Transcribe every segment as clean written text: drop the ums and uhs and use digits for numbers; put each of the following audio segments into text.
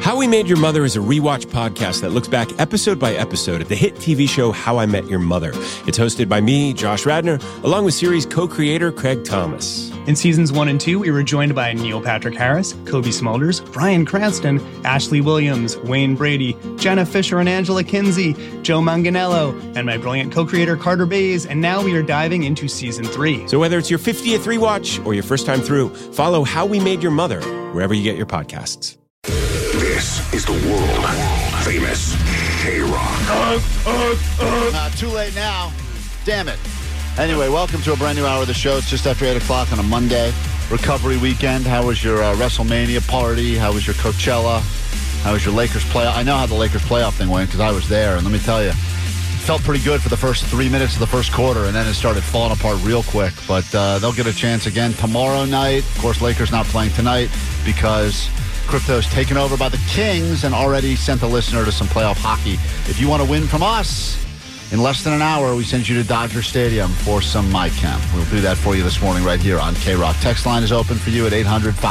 How We Made Your Mother is a rewatch podcast that looks back episode by episode at the hit TV show How I Met Your Mother. It's hosted by me, Josh Radnor, along with series co-creator Craig Thomas. In seasons 1 and 2, we were joined by Neil Patrick Harris, Kobe Smulders, Bryan Cranston, Ashley Williams, Wayne Brady, Jenna Fisher and Angela Kinsey, Joe Manganiello, and my brilliant co-creator Carter Bays, and now we are diving into season 3. So whether it's your 50th rewatch or your first time through, follow How We Made Your Mother wherever you get your podcasts. This is the world-famous K-Rock. Too late now. Damn it. Anyway, welcome to a brand new hour of the show. It's just after 8 o'clock on a Monday. Recovery weekend. How was your WrestleMania party? How was your Coachella? How was your Lakers playoff? I know how the Lakers playoff thing went because I was there. And let me tell you, it felt pretty good for the first 3 minutes of the first quarter. And then it started falling apart real quick. But they'll get a chance again tomorrow night. Of course, Lakers not playing tonight because Crypto's taken over by the Kings and already sent a listener to some playoff hockey. If you want to win from us, in less than an hour, we send you to Dodger Stadium for some MyChem. We'll do that for you this morning right here on K-Rock. Text line is open for you at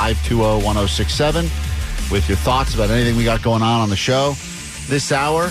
800-520-1067 with your thoughts about anything we got going on the show. This hour,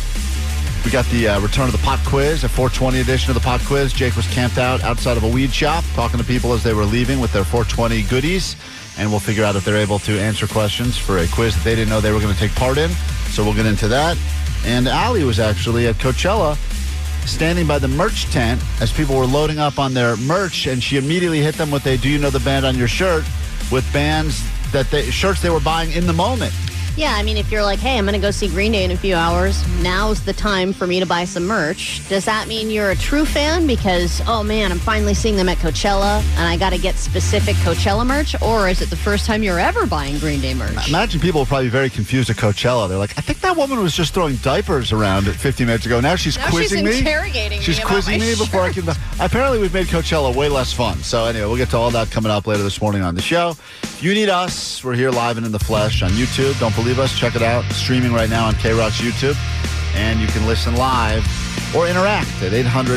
we got the return of the pop quiz, a 420 edition of the pop quiz. Jake was camped out outside of a weed shop talking to people as they were leaving with their 420 goodies. And we'll figure out if they're able to answer questions for a quiz that they didn't know they were going to take part in. So we'll get into that. And Allie was actually at Coachella standing by the merch tent as people were loading up on their merch. And she immediately hit them with a "Do you know the band on your shirt?" with bands shirts they were buying in the moment. Yeah, I mean, if you're like, hey, I'm going to go see Green Day in a few hours, now's the time for me to buy some merch. Does that mean you're a true fan? Because, oh man, I'm finally seeing them at Coachella, and I got to get specific Coachella merch? Or is it the first time you're ever buying Green Day merch? Imagine people were probably very confused at Coachella. They're like, I think that woman was just throwing diapers around 15 minutes ago. Now she's quizzing me. She's interrogating me. She's quizzing me before I can. Apparently, we've made Coachella way less fun. So anyway, we'll get to all that coming up later this morning on the show. If you need us, we're here live and in the flesh on YouTube. Don't believe us? Check it out. Streaming right now on K-Rock's YouTube. And you can listen live or interact at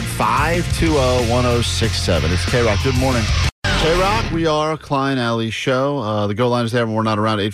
800-520-1067. It's K-Rock. Good morning. K-Rock, we are Klein Alley Show. The Go line is there when we're not around,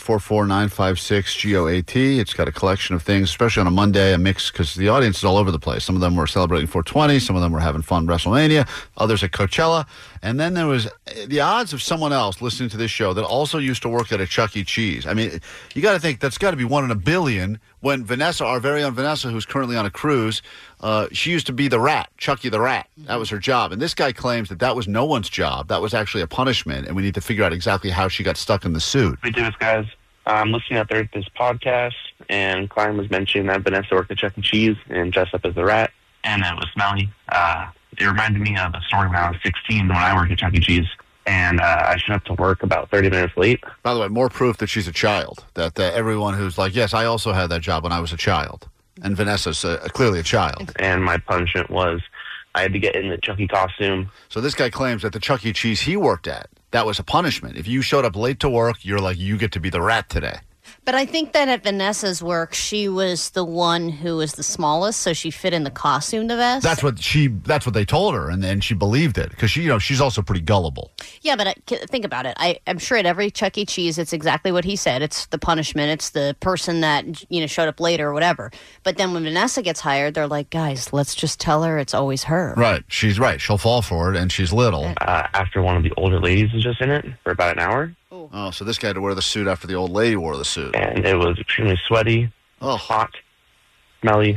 844-956-GOAT. It's got a collection of things, especially on a Monday, a mix, because the audience is all over the place. Some of them were celebrating 420, some of them were having fun WrestleMania, others at Coachella. And then there was the odds of someone else listening to this show that also used to work at a Chuck E. Cheese. I mean, you got to think that's got to be 1 in a billion when Vanessa, our very own Vanessa, who's currently on a cruise, she used to be the rat, Chucky the Rat. That was her job. And this guy claims that was no one's job. That was actually a punishment, and we need to figure out exactly how she got stuck in the suit. We do this, guys. I'm listening out there at this podcast, and Klein was mentioning that Vanessa worked at Chuck E. Cheese and dressed up as a rat, and it was smelly. It reminded me of a story when I was 16 when I worked at Chuck E. Cheese, and I showed up to work about 30 minutes late. By the way, more proof that she's a child, that everyone who's like, yes, I also had that job when I was a child. And Vanessa's clearly a child. And my punishment was I had to get in the Chucky costume. So this guy claims that the Chuck E. Cheese he worked at, that was a punishment. If you showed up late to work, you're like, you get to be the rat today. But I think that at Vanessa's work, she was the one who was the smallest, so she fit in the costume the best. That's what they told her, and then she believed it because she's also pretty gullible. Yeah, but think about it. I'm sure at every Chuck E. Cheese, it's exactly what he said. It's the punishment. It's the person that showed up late or whatever. But then when Vanessa gets hired, they're like, guys, let's just tell her it's always her. Right. She's right. She'll fall for it, and she's little. After one of the older ladies was just in it for about an hour. Oh, so this guy had to wear the suit after the old lady wore the suit. And it was extremely sweaty, hot, smelly,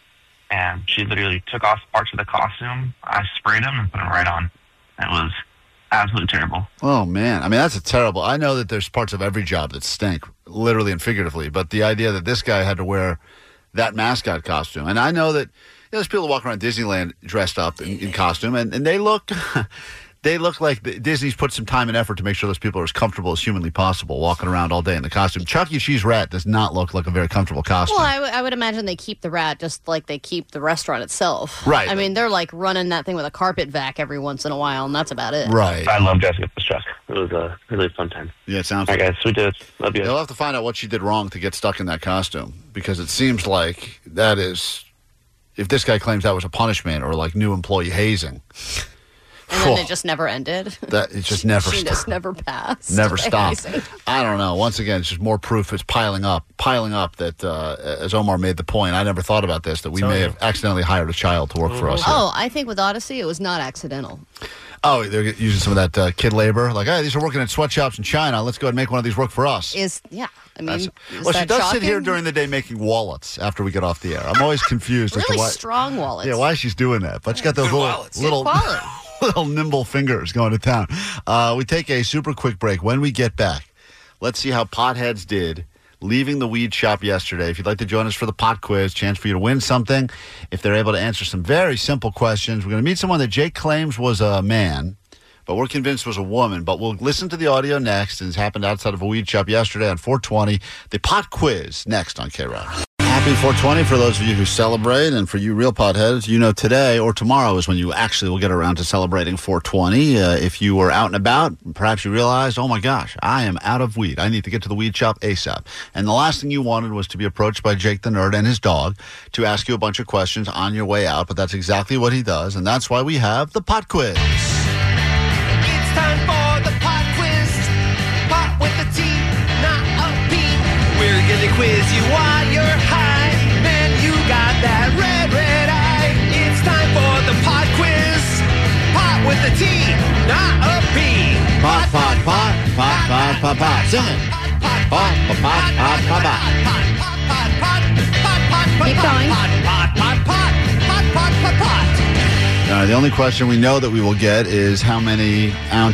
and she literally took off parts of the costume. I sprayed them and put them right on. It was absolutely terrible. Oh, man. I mean, that's terrible. I know that there's parts of every job that stink, literally and figuratively, but the idea that this guy had to wear that mascot costume. And I know that there's people who walk around Disneyland dressed up in costume, and they look... They look like Disney's put some time and effort to make sure those people are as comfortable as humanly possible walking around all day in the costume. Chuck E. Cheese rat does not look like a very comfortable costume. Well, I would imagine they keep the rat just like they keep the restaurant itself. Right. I mean, they're like running that thing with a carpet vac every once in a while, and that's about it. Right. I love dressing up as Chuck. It was a really fun time. Yeah, it sounds like it. All right, guys, we did. Love you. You'll have to find out what she did wrong to get stuck in that costume, because it seems like that is, if this guy claims that was a punishment or like new employee hazing. And then it just never ended. It just never She stopped. just never passed. Never stopped. Amazing. I don't know. Once again, it's just more proof it's piling up that, as Omar made the point, I never thought about this, that we may have accidentally hired a child to work for us here. Oh, I think with Odyssey, it was not accidental. Oh, they're using some of that kid labor. Like, hey, these are working at sweatshops in China. Let's go ahead and make one of these work for us. I mean, Well, she does sit here during the day making wallets after we get off the air. I'm always confused as to really why. strong wallets. Yeah, why she's doing that. But she's got those little little nimble fingers going to town. We take a super quick break. When we get back, let's see how Potheads did leaving the weed shop yesterday. If you'd like to join us for the pot quiz, chance for you to win something. If they're able to answer some very simple questions, we're going to meet someone that Jake claims was a man, but we're convinced was a woman. But we'll listen to the audio next. And it's happened outside of a weed shop yesterday on 420. The pot quiz next on K-Rock. Happy 420 for those of you who celebrate, and for you real potheads, you know today or tomorrow is when you actually will get around to celebrating 420. If you were out and about, perhaps you realized, oh my gosh, I am out of weed. I need to get to the weed shop ASAP. And the last thing you wanted was to be approached by Jake the Nerd and his dog to ask you a bunch of questions on your way out, but that's exactly what he does, and that's why we have the pot quiz. It's time for the pot quiz. Pot with a T, not a P. We're gonna quiz you while you're high, and you got that red eye. It's time for the pot quiz. Pot with a T, not a P. Pot, pot, pot, pot, pot, pot, pot. Sing it. Pot, pot, pot, pot, pot, pot. Keep going. The only question we know that we will get is how many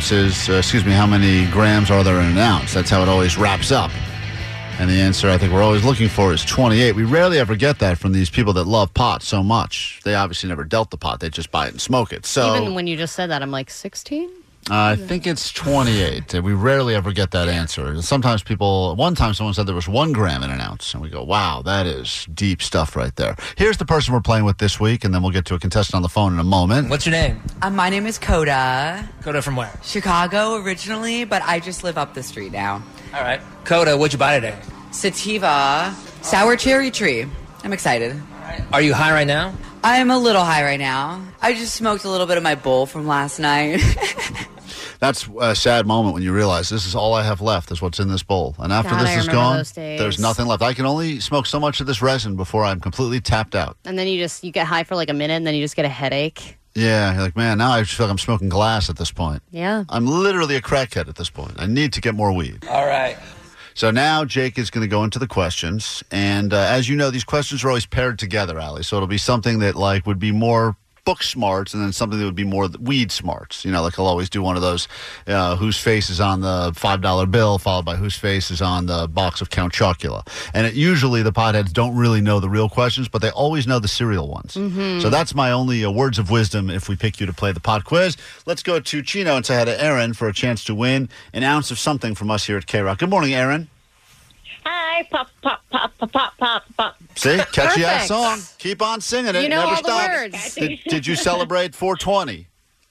grams are there in an ounce? That's how it always wraps up. And the answer I think we're always looking for is 28. We rarely ever get that from these people that love pot so much. They obviously never dealt the pot. They just buy it and smoke it. So Even when you just said that, I'm like, 16? I think it's 28. We rarely ever get that answer. Sometimes one time someone said there was 1 gram in an ounce, and we go, wow, that is deep stuff right there. Here's the person we're playing with this week, and then we'll get to a contestant on the phone in a moment. What's your name? My name is Coda. Coda from where? Chicago originally, but I just live up the street now. All right. Coda, what'd you buy today? Sativa, sour cherry tree. I'm excited. All right. Are you high right now? I'm a little high right now. I just smoked a little bit of my bowl from last night. That's a sad moment when you realize this is all I have left is what's in this bowl. And after God, this I is remember gone, those days. there's nothing left. I can only smoke so much of this resin before I'm completely tapped out. And then you get high for like a minute, and then you just get a headache. Yeah, you're like, man, now I just feel like I'm smoking glass at this point. Yeah. I'm literally a crackhead at this point. I need to get more weed. All right. So now Jake is going to go into the questions. And as you know, these questions are always paired together, Allie. So it'll be something that would be more book smarts and then something that would be more weed smarts. You know, like he'll always do one of those whose face is on the $5 bill followed by whose face is on the box of Count Chocula. And usually the potheads don't really know the real questions, but they always know the serial ones. Mm-hmm. So that's my only words of wisdom if we pick you to play the pot quiz. Let's go to Chino and say hi to Aaron for a chance to win an ounce of something from us here at K-Rock. Good morning, Aaron. Hi, pop, pop, pop, pop, pop, pop, pop. See, catchy ass Perfect. song. Keep on singing it. You know Never all stop. the words. Did you celebrate 420?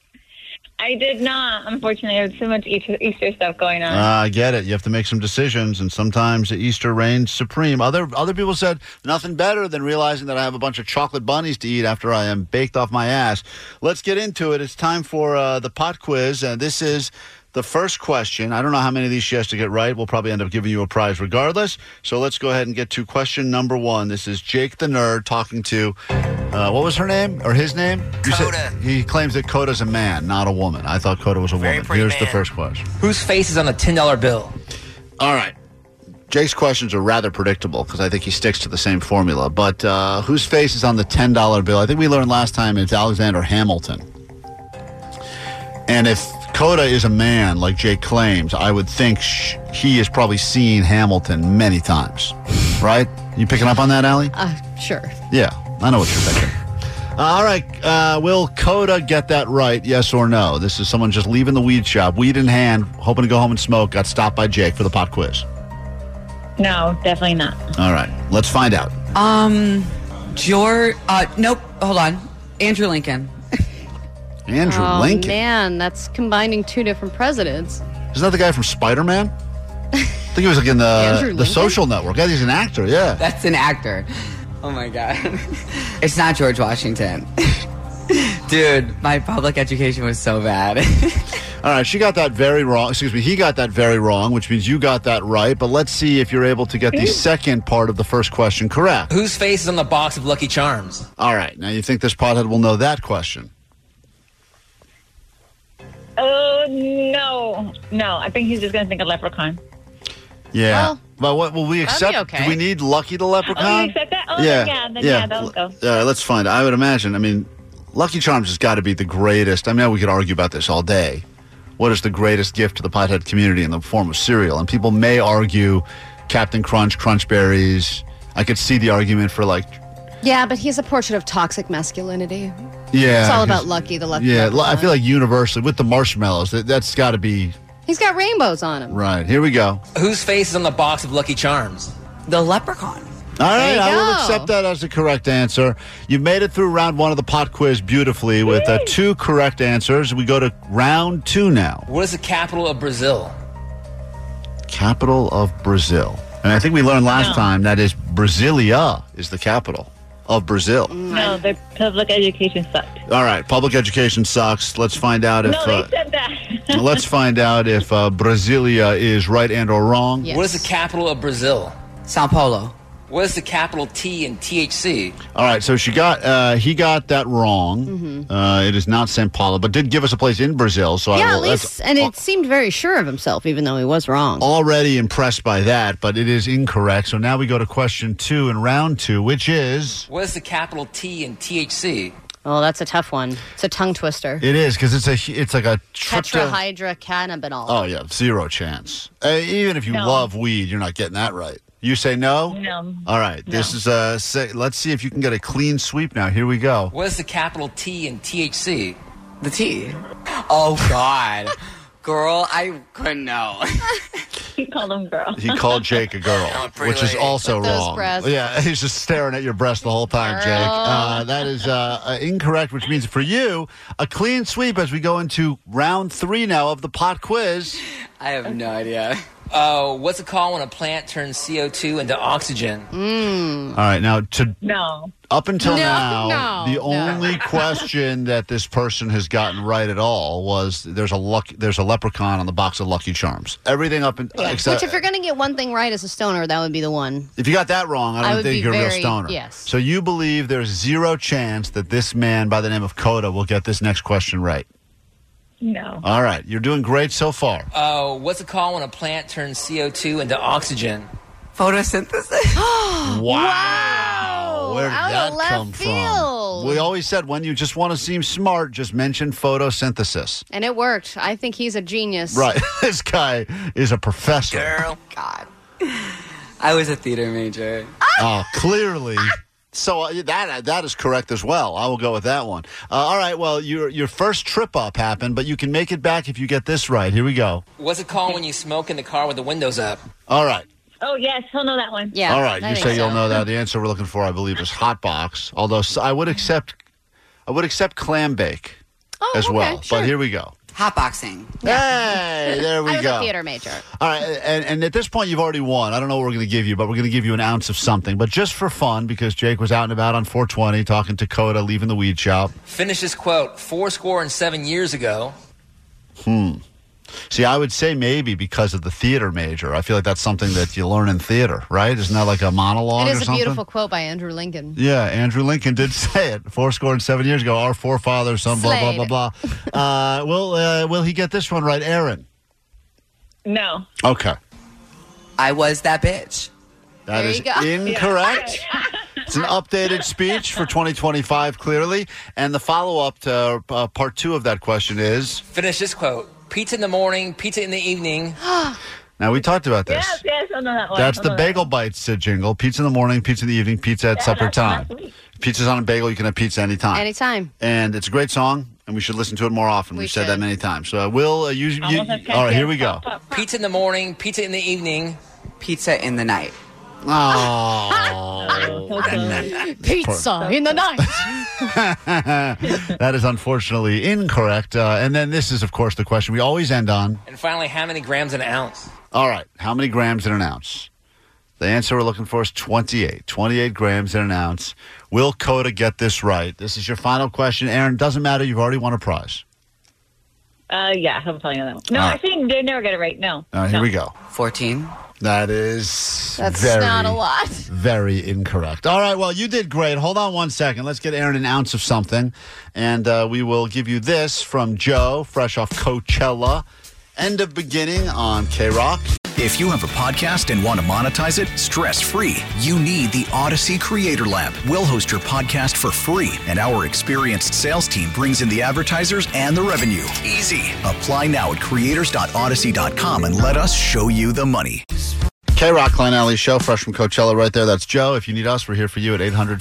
I did not, unfortunately. There's so much Easter stuff going on. I get it. You have to make some decisions, and sometimes Easter reigns supreme. Other people said nothing better than realizing that I have a bunch of chocolate bunnies to eat after I am baked off my ass. Let's get into it. It's time for the pot quiz, and this is the first question. I don't know how many of these she has to get right. We'll probably end up giving you a prize regardless. So let's go ahead and get to question number 1. This is Jake the Nerd talking to, what was her name or his name? Coda. He claims that Coda's a man, not a woman. I thought Coda was a woman. pretty Here's the man. first question. Whose face is on the $10 bill? All right. Jake's questions are rather predictable because I think he sticks to the same formula. But whose face is on the $10 bill? I think we learned last time it's Alexander Hamilton. And if Coda is a man like Jake claims, I would think he has probably seen Hamilton many times. Right? You picking up on that, Allie? Sure. Yeah, I know what you're thinking. All right. Will Coda get that right, yes or no? This is someone just leaving the weed shop, weed in hand, hoping to go home and smoke, got stopped by Jake for the pot quiz. No, definitely not. All right. Let's find out. Nope, hold on. Andrew Lincoln. Andrew Oh, Lincoln. man, that's combining 2 different presidents. Isn't that the guy from Spider-Man? I think he was like in Andrew the Lincoln? Social Network. Yeah, he's an actor, yeah. That's an actor. Oh my God. It's not George Washington. Dude, my public education was so bad. All right, she got that very wrong. Excuse me, he got that very wrong, which means you got that right. But let's see if you're able to get the second part of the first question correct. Whose face is on the box of Lucky Charms? All right, now you think this pothead will know that question? Oh, no. I think he's just going to think of Leprechaun. Yeah. Well, what will we accept? okay. Do we need Lucky the Leprechaun? Oh, you accept that? Oh, yeah, that'll go. Let's find out. I would imagine. I mean, Lucky Charms has got to be the greatest. I mean, we could argue about this all day. What is the greatest gift to the pothead community in the form of cereal? And people may argue Captain Crunch, Crunch Berries. I could see the argument for like... Yeah, but he's a portrait of toxic masculinity. Yeah. It's all about Lucky the Lucky. Yeah, Leprechaun. I feel like universally, with the marshmallows, that's got to be... He's got rainbows on him. Right, here we go. Whose face is on the box of Lucky Charms? The Leprechaun. All right, There you I will go. accept that as the correct answer. You've made it through round one of the pot quiz beautifully with 2 correct answers. We go to round 2 now. What is the capital of Brazil? Capital of Brazil. And I think we learned last time that is Brasilia is the capital of Brazil. No, their public education sucked. All right, public education sucks. Let's find out if No, they said that. let's find out if Brasilia is right and or wrong. Yes. What is the capital of Brazil? Sao Paulo. What is the capital T in THC? All right, so he got that wrong. It is not São Paulo, but did give us a place in Brazil. So Yeah, I at will, least, and it seemed very sure of himself, even though he was wrong. already impressed by that, but it is incorrect. So now we go to question 2 in round 2, which is... What is the capital T in THC? Oh, that's a tough one. It's a tongue twister. It is, because it's like a... Tetrahydrocannabinol. Oh, yeah, 0 chance. Even if you No. love weed, you're not getting that right. You say no? No. All right, this is let's see if you can get a clean sweep now. Here we go. What is the capital T in THC? The T. Oh, God. Girl, I couldn't know. He called him girl. He called Jake a girl, pretty which is lady. also With those wrong. breasts. Yeah, he's just staring at your breast the whole time, Jake. That is incorrect, which means for you, a clean sweep as we go into round 3 now of the pot quiz. I have no idea. What's it called when a plant turns CO2 into oxygen? All right, now No. up until No, now, no, the no. only question that this person has gotten right at all was there's a leprechaun on the box of Lucky Charms. Everything up in except Which, if you're going to get one thing right as a stoner, that would be the one. if you got that wrong, I I don't would think be you're a real very- stoner. yes. So you believe there's 0 chance that this man by the name of Coda will get this next question right. No. All right, you're doing great so far. What's it called when a plant turns CO2 into oxygen? Photosynthesis. Wow. Where did out that of left come from? field. We always said when you just want to seem smart, just mention photosynthesis. And it worked. I think he's a genius. Right. This guy is a professor. Girl. God. I was a theater major. Oh, clearly. So that is correct as well. I will go with that one. All right. Well, your first trip up happened, but you can make it back if you get this right. Here we go. What's it called when you smoke in the car with the windows up? All right. Oh, yes, he'll know that one. Yeah. All right. I You think say you'll so. know that. The answer we're looking for, I believe, is hot box. Although I would accept clam bake Oh, as okay, well. sure. But here we go. Hotboxing. Hey, there we I was go. a theater major. All right, and at this point, you've already won. I don't know what we're going to give you, but we're going to give you an ounce of something. But just for fun, because Jake was out and about on 420 talking to Coda, leaving the weed shop. Finish this quote. 77 years ago. See, I would say maybe because of the theater major. I feel like that's something that you learn in theater, right? Isn't that like a monologue It or is a something? beautiful quote by Andrew Lincoln. Yeah, Andrew Lincoln did say it 77 years ago. Our forefathers, some blah, blah, blah, blah. Will he get this one right, Aaron? No. Okay. I was that bitch. That There is you go. incorrect. It's an updated speech for 2025, clearly. And the follow-up to part 2 of that question is... Finish this quote. Pizza in the morning, pizza in the evening. Now, we talked about this. Yes, I'll know that one. That's I'll the know that Bagel one. Bites jingle. Pizza in the morning, pizza in the evening, pizza at supper that's time. last week. Pizza's on a bagel. You can have pizza anytime. Anytime. And it's a great song, and we should listen to it more often. We We've said should. that many times. So, Will, you Almost have all right, here we go. pop, pop, pop. Pizza in the morning, pizza in the evening. Pizza in the night. Oh. So good. Pizza in the night. That is unfortunately incorrect. And then this is, of course, the question we always end on. And finally, how many grams in an ounce? All right, how many grams in an ounce? The answer we're looking for is 28. 28 grams in an ounce. Will Coda get this right? This is your final question. Aaron, doesn't matter. You've already won a prize. Yeah, I'm telling you that. No, I think they never get it right. No. All right, here we go. 14. That is That's very, not a lot. very incorrect. All right, well, you did great. Hold on one second. Let's get Aaron an ounce of something, and we will give you this from Joe, fresh off Coachella. End of beginning on K-Rock. If you have a podcast and want to monetize it stress-free, you need the Odyssey Creator Lab. We'll host your podcast for free, and our experienced sales team brings in the advertisers and the revenue. Easy. Apply now at creators.odyssey.com and let us show you the money. K-Rock, Klein Alley Show, fresh from Coachella right there. That's Joe. If you need us, we're here for you at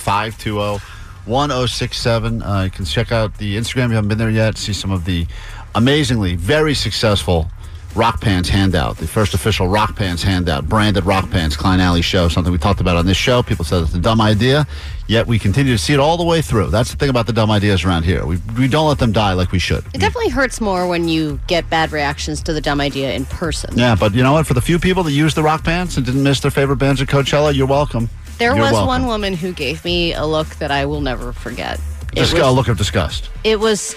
800-520-1067. You can check out the Instagram if you haven't been there yet. See some of the amazingly very successful Rock Pants handout, the first official Rock Pants handout, branded Rock Pants, Klein Alley Show, something we talked about on this show. People said it's a dumb idea, yet we continue to see it all the way through. That's the thing about the dumb ideas around here. We don't let them die like we should. It definitely hurts more when you get bad reactions to the dumb idea in person. Yeah, but you know what? For the few people that used the Rock Pants and didn't miss their favorite bands at Coachella, you're welcome. There was one woman who gave me a look that I will never forget. A look of disgust. It was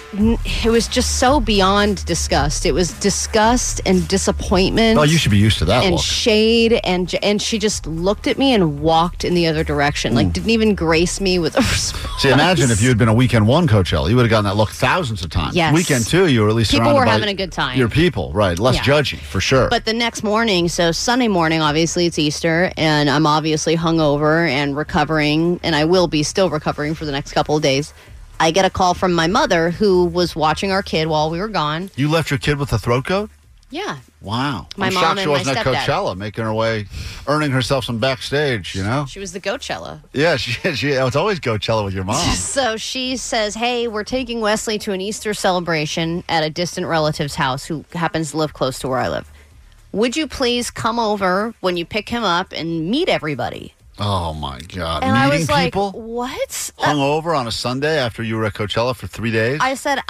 just so beyond disgust. It was disgust and disappointment. Oh, you should be used to that and look. Shade, and she just looked at me and walked in the other direction. Like, didn't even grace me with a response. See, imagine if you had been a weekend one Coachella, you would have gotten that look thousands of times. Yes. Weekend two, you were at least people surrounded were by having a good time. Your people, right? Less judgy, for sure. But the next morning, so Sunday morning, obviously it's Easter, and I'm obviously hungover and recovering, and I will be still recovering for the next couple of days. I get a call from my mother who was watching our kid while we were gone. You left your kid with a throat coat? Yeah. Wow. My I'm mom shocked and she wasn't my at stepdad. Coachella, making her way, earning herself some backstage, you know? She was the Coachella. Yeah, it's always Coachella with your mom. So she says, hey, we're taking Wesley to an Easter celebration at a distant relative's house who happens to live close to where I live. Would you please come over when you pick him up and meet everybody? Oh, my God. And Meeting I was people? like, what? Hungover on a Sunday after you were at Coachella for 3 days? I said,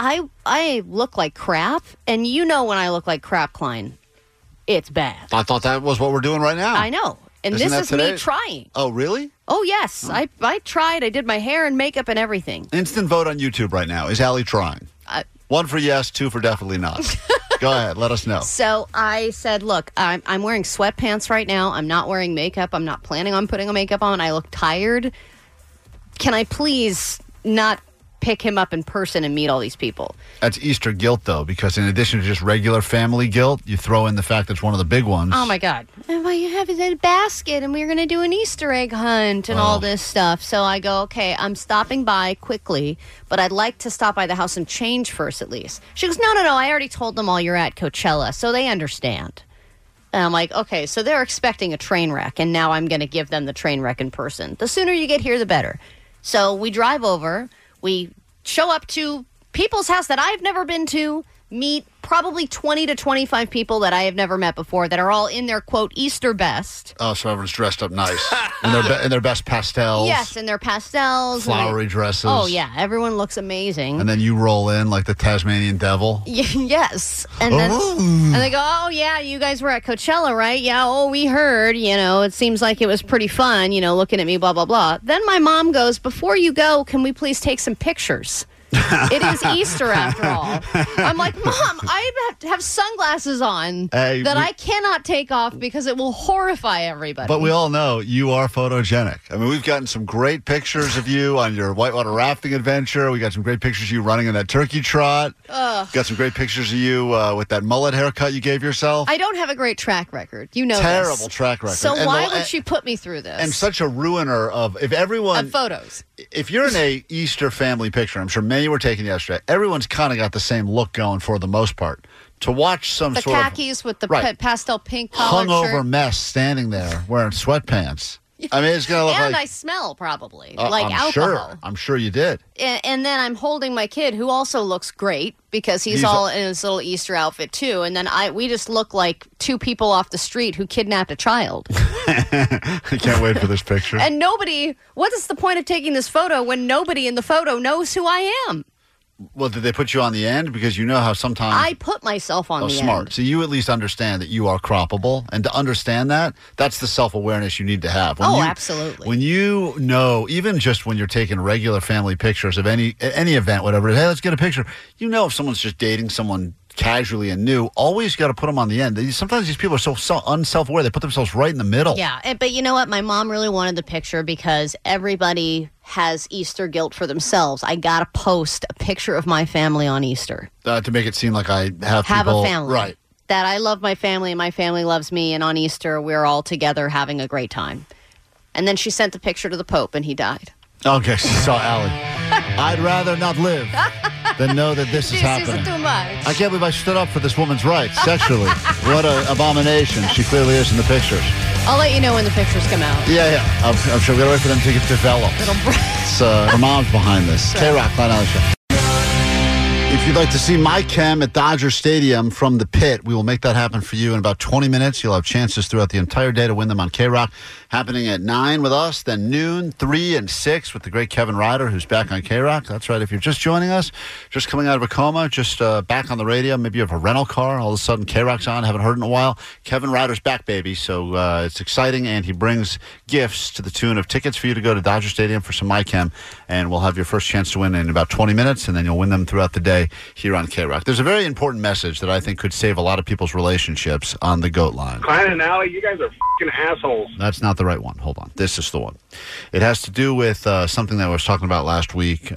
I look like crap, and you know when I look like crap, Klein, it's bad. I thought that was what we're doing right now. I know. And Isn't this is that today? me trying. Oh, really? Oh, yes. I tried. I did my hair and makeup and everything. Instant vote on YouTube right now. Is Allie trying? 1 for yes, 2 for definitely not. Go ahead. Let us know. So I said, look, I'm wearing sweatpants right now. I'm not wearing makeup. I'm not planning on putting a makeup on. I look tired. Can I please not pick him up in person and meet all these people? That's Easter guilt, though, because in addition to just regular family guilt, you throw in the fact that it's one of the big ones. Oh, my God. Well, you have a basket, and we're going to do an Easter egg hunt and all this stuff. So I go, okay, I'm stopping by quickly, but I'd like to stop by the house and change first at least. She goes, no, I already told them all you're at Coachella, so they understand. And I'm like, okay, so they're expecting a train wreck, and now I'm going to give them the train wreck in person. The sooner you get here, the better. So we drive over. We show up to people's house that I've never been to, meet probably 20 to 25 people that I have never met before that are all in their, quote, Easter best. Oh, so everyone's dressed up nice. in their best pastels. Yes, in their pastels. Flowery dresses. Oh, yeah. Everyone looks amazing. And then you roll in like the Tasmanian devil. Yes. And then and they go, oh, yeah, you guys were at Coachella, right? Yeah, oh, we heard, it seems like it was pretty fun, looking at me, blah, blah, blah. Then my mom goes, before you go, can we please take some pictures? It is Easter after all. I'm like, Mom, I have to have sunglasses on that I cannot take off because it will horrify everybody. But we all know you are photogenic. I mean, we've gotten some great pictures of you on your whitewater rafting adventure. We got some great pictures of you running in that turkey trot. Got some great pictures of you with that mullet haircut you gave yourself. I don't have a great track record. Terrible this. track record. So why would she put me through this? And such a ruiner of photos. If you're in a Easter family picture, I'm sure many were taken yesterday. Everyone's kind of got the same look going for the most part. To watch some the sort khakis with the pastel pink of collared hungover shirt. mess standing there wearing sweatpants. I mean, it's going to look and like... I smell probably, like I'm alcohol. Sure. I'm sure you did. And then I'm holding my kid, who also looks great because he's all in his little Easter outfit too. And then we just look like two people off the street who kidnapped a child. I can't wait for this picture. And what is the point of taking this photo when nobody in the photo knows who I am? Well, did they put you on the end? Because you know how sometimes... I put myself on the smart. end. So you at least understand that you are croppable. And to understand that, that's the self-awareness you need to have. Absolutely. When you know, even just when you're taking regular family pictures of any event, whatever it is, hey, let's get a picture. You know if someone's just dating someone casually and new, always got to put them on the end. Sometimes these people are so unself-aware, they put themselves right in the middle. Yeah, but you know what? My mom really wanted the picture because everybody has Easter guilt for themselves. I got to post a picture of my family on Easter. To make it seem like I have a family. Right. That I love my family and my family loves me, and on Easter we're all together having a great time. And then she sent the picture to the Pope and he died. Okay, she saw Allie. I'd rather not live than know that this is happening. This is too much. I can't believe I stood up for this woman's rights sexually. What an abomination she clearly is in the pictures. I'll let you know when the pictures come out. Yeah. I'm sure we're going to wait for them to get developed. Her mom's behind this. K-Rock, Klein Alley Show. If you'd like to see my chem at Dodger Stadium from the pit, we will make that happen for you in about 20 minutes. You'll have chances throughout the entire day to win them on K-Rock. Happening at 9 with us, then noon, 3, and 6 with the great Kevin Ryder, who's back on K-Rock. That's right. If you're just joining us, just coming out of a coma, just back on the radio, maybe you have a rental car, all of a sudden K-Rock's on, haven't heard in a while. Kevin Ryder's back, baby. So it's exciting, and he brings gifts to the tune of tickets for you to go to Dodger Stadium for some MyChem, and we'll have your first chance to win in about 20 minutes, and then you'll win them throughout the day here on K-Rock. There's a very important message that I think could save a lot of people's relationships on the GOAT line. Klein and Alley, you guys are f***ing assholes. That's not the right one. Hold on. This is the one. It has to do with something that I was talking about last week,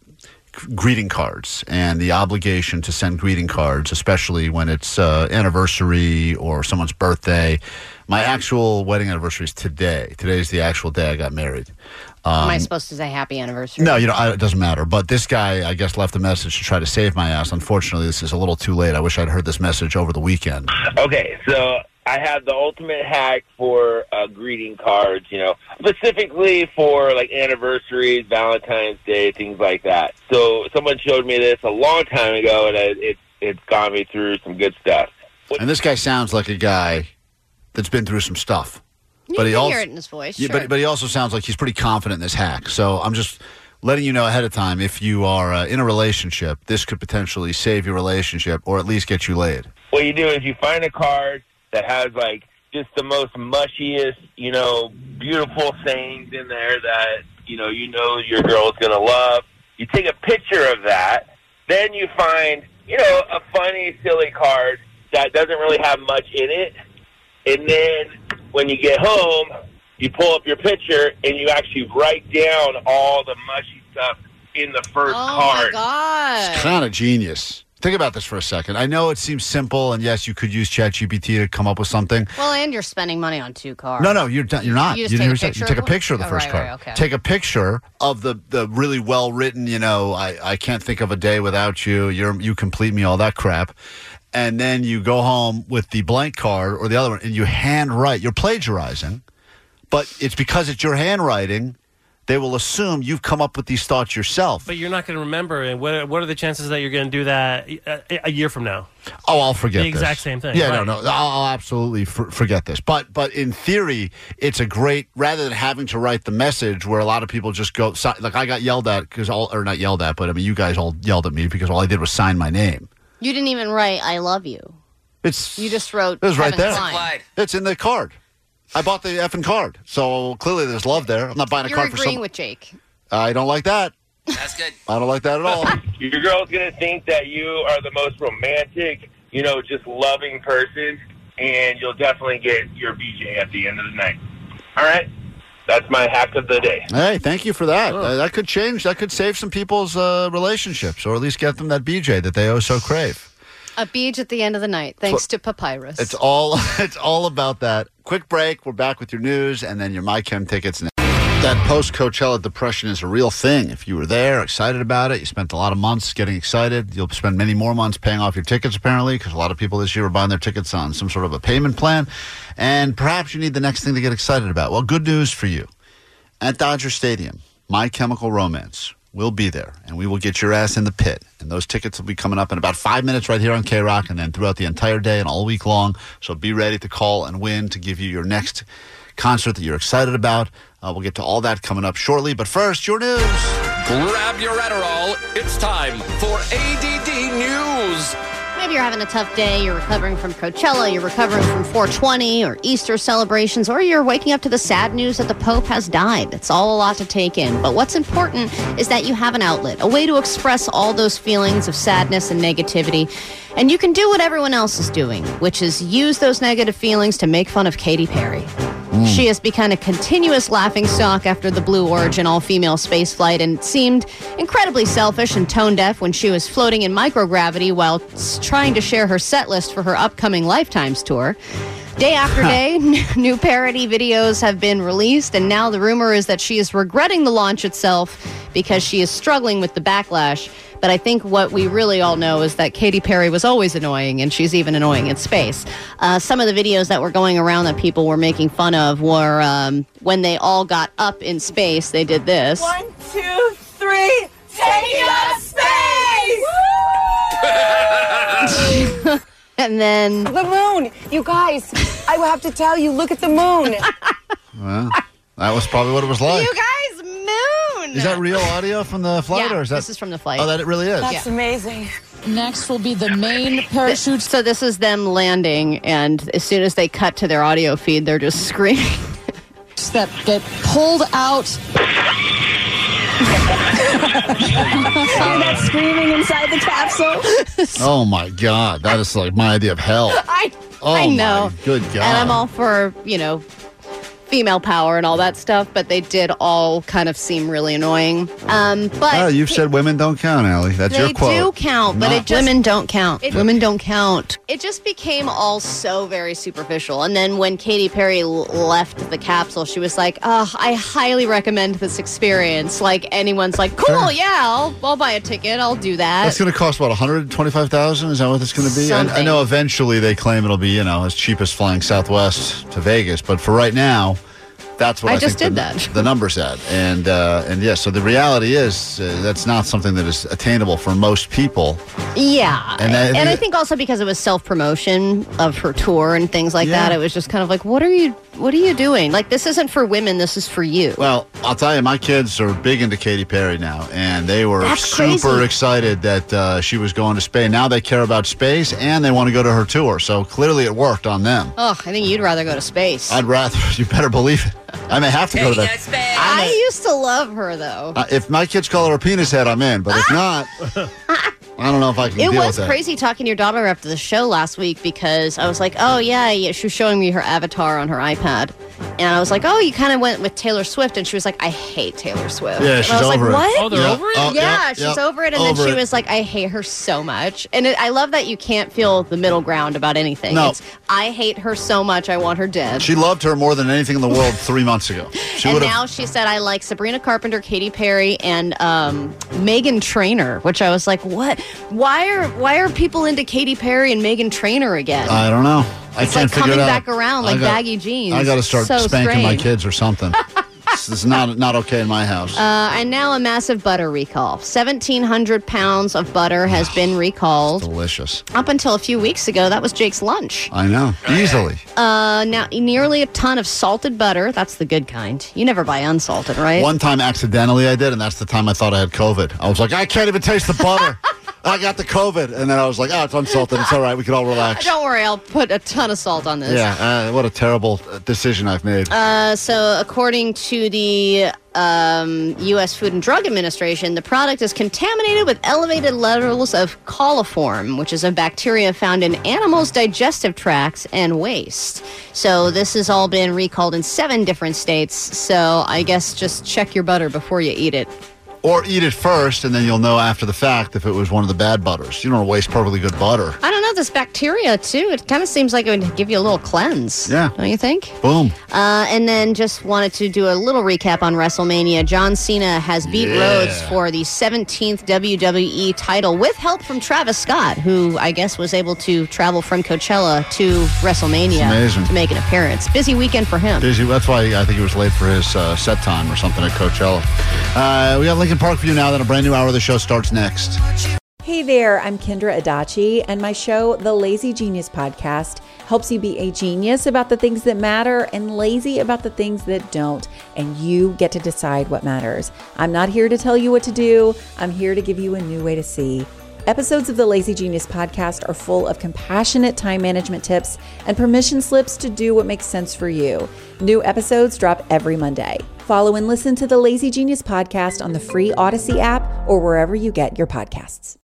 greeting cards and the obligation to send greeting cards, especially when it's anniversary or someone's birthday. My actual wedding anniversary is today. Today is the actual day I got married. Am I supposed to say happy anniversary? No, it doesn't matter. But this guy, I guess, left a message to try to save my ass. Unfortunately, this is a little too late. I wish I'd heard this message over the weekend. Okay, so I have the ultimate hack for greeting cards, specifically for like anniversaries, Valentine's Day, things like that. So someone showed me this a long time ago, and it's got me through some good stuff. And this guy sounds like a guy that's been through some stuff. You can hear it in his voice. Yeah, sure. but he also sounds like he's pretty confident in this hack. So I'm just letting you know ahead of time, if you are in a relationship, this could potentially save your relationship or at least get you laid. What you do is you find a card that has like just the most mushiest, beautiful sayings in there that, you know your girl's going to love. You take a picture of that. Then you find, a funny, silly card that doesn't really have much in it. And then when you get home, you pull up your picture and you actually write down all the mushy stuff in the first card. Oh, my God. It's kind of genius. Think about this for a second. I know it seems simple, and yes, you could use ChatGPT to come up with something. Well, and you're spending money on 2 cards. No, you're not. You just take a picture? You take a picture of the first card. Right, okay. Take a picture of the really well-written, I can't think of a day without you, you complete me, all that crap. And then you go home with the blank card or the other one, and you handwrite. You're plagiarizing, but it's because it's your handwriting. They will assume you've come up with these thoughts yourself. But you're not going to remember. And what are the chances that you're going to do that a year from now? Oh, I'll forget the exact same thing. Yeah, right. no, I'll absolutely forget this. But in theory, it's a great, rather than having to write the message where a lot of people just go, like I got yelled at or not yelled at, but I mean, you guys all yelled at me because all I did was sign my name. You didn't even write, I love you. You just wrote, it was right there. Klein. It's in the card. I bought the effing card. So clearly there's love there. I'm not buying a card for someone. You're agreeing with Jake. I don't like that. That's good. I don't like that at all. Your girl's going to think that you are the most romantic, just loving person, and you'll definitely get your BJ at the end of the night. All right? That's my hack of the day. Hey, thank you for that. That could change. That could save some people's relationships, or at least get them that BJ that they so crave. A beach at the end of the night, thanks to Papyrus. It's all about that. Quick break. We're back with your news and then your MyChem tickets. That post-Coachella depression is a real thing. If you were there, excited about it, you spent a lot of months getting excited. You'll spend many more months paying off your tickets, apparently, because a lot of people this year are buying their tickets on some sort of a payment plan. And perhaps you need the next thing to get excited about. Well, good news for you. At Dodger Stadium, My Chemical Romance will be there, and we will get your ass in the pit. And those tickets will be coming up in about 5 minutes right here on K-Rock, and then throughout the entire day and all week long. So be ready to call and win to give you your next concert that you're excited about. We'll get to all that coming up shortly. But first, your news. Grab your Adderall. It's time for ADD News. Maybe you're having a tough day, you're recovering from Coachella, you're recovering from 420 or Easter celebrations, or you're waking up to the sad news that the Pope has died. It's all a lot to take in. But what's important is that you have an outlet, a way to express all those feelings of sadness and negativity. And you can do what everyone else is doing, which is use those negative feelings to make fun of Katy Perry. She has become a continuous laughingstock after the Blue Origin all-female spaceflight and seemed incredibly selfish and tone-deaf when she was floating in microgravity while trying to share her set list for her upcoming Lifetimes tour. Day after day, new parody videos have been released, and now the rumor is that she is regretting the launch itself because she is struggling with the backlash. But I think what we really all know is that Katy Perry was always annoying, and she's even annoying in space. Some of the videos that were going around that people were making fun of were when they all got up in space, they did this. 1, 2, 3, take it out of space! And then... The moon! You guys, I will have to tell you, look at the moon. Well, that was probably what it was like. You guys, moon! Is that real audio from the flight? Yeah, or is that... this is from the flight. Oh, that it really is? That's amazing. Next will be the main parachute. So this is them landing, and as soon as they cut to their audio feed, they're just screaming. That get pulled out. That screaming inside the capsule. Oh, my God. That is like my idea of hell. I Oh, know. my good God. And I'm all for, female power and all that stuff, but they did all kind of seem really annoying. But you've said women don't count, Allie. That's your quote. They do count, but women don't count. Women don't count. It just became all so very superficial. And then when Katy Perry left the capsule, she was like, "Oh, I highly recommend this experience." Like anyone's like, "Cool, yeah, I'll buy a ticket. I'll do that." That's going to cost, what, $125,000? Is that what it's going to be? I know eventually they claim it'll be, as cheap as flying Southwest to Vegas. But for right now, that's what I just think did that. The number said. And yes, so the reality is that's not something that is attainable for most people. Yeah. And I think also because it was self-promotion of her tour and things like that, it was just kind of like, what are you doing? Like, this isn't for women, this is for you. Well, I'll tell you, my kids are big into Katy Perry now, and they were super excited that she was going to space. Now they care about space, and they want to go to her tour. So clearly it worked on them. Oh, I think you'd rather go to space. I'd rather, you better believe it. I may have to go to that. I used to love her, though. If my kids call her a penis head, I'm in. But if not, I don't know if I can deal with that. It was crazy talking to your daughter after the show last week because I was like, oh, yeah, she was showing me her avatar on her iPad. And I was like, oh, you kind of went with Taylor Swift. And she was like, I hate Taylor Swift. Yeah, she's over it. What? Oh, they're over it? Yeah, she's over it. And then she was like, I hate her so much. And I love that you can't feel the middle ground about anything. No. It's, I hate her so much, I want her dead. She loved her more than anything in the world 3 months ago. Now she said, I like Sabrina Carpenter, Katy Perry, and Meghan Trainor, which I was like, what? Why are people into Katy Perry and Meghan Trainor again? I don't know. I can't figure it out. Coming back around like baggy jeans. I got to start so spanking my strange. kids or something. This is not okay in my house. And now a massive butter recall. 1,700 pounds of butter has been recalled. Delicious. Up until a few weeks ago, that was Jake's lunch. I know. Easily. Now, nearly a ton of salted butter. That's the good kind. You never buy unsalted, right? One time accidentally I did, and that's the time I thought I had COVID. I was like, I can't even taste the butter. I got the COVID. And then I was like, oh, it's unsalted. It's all right. We can all relax. Don't worry. I'll put a ton of salt on this. Yeah. What a terrible decision I've made. So according to the U.S. Food and Drug Administration, the product is contaminated with elevated levels of coliform, which is a bacteria found in animals' digestive tracts and waste. So this has all been recalled in 7 different states. So I guess just check your butter before you eat it. Or eat it first, and then you'll know after the fact if it was one of the bad butters. You don't want to waste perfectly good butter. I don't know, this bacteria, too. It kind of seems like it would give you a little cleanse. Yeah. Don't you think? Boom. And then just wanted to do a little recap on WrestleMania. John Cena has beat Rhodes for the 17th WWE title with help from Travis Scott, who I guess was able to travel from Coachella to WrestleMania to make an appearance. Busy weekend for him. Busy. That's why I think he was late for his set time or something at Coachella. We got Lincoln Park for you now. Then a brand new hour of the show starts next. He Hey there, I'm Kendra Adachi, and my show, The Lazy Genius Podcast, helps you be a genius about the things that matter and lazy about the things that don't, and you get to decide what matters. I'm not here to tell you what to do. I'm here to give you a new way to see. Episodes of the Lazy Genius Podcast are full of compassionate time management tips and permission slips to do what makes sense for you. New episodes drop every Monday. Follow and listen to the Lazy Genius Podcast on the free Odyssey app or wherever you get your podcasts.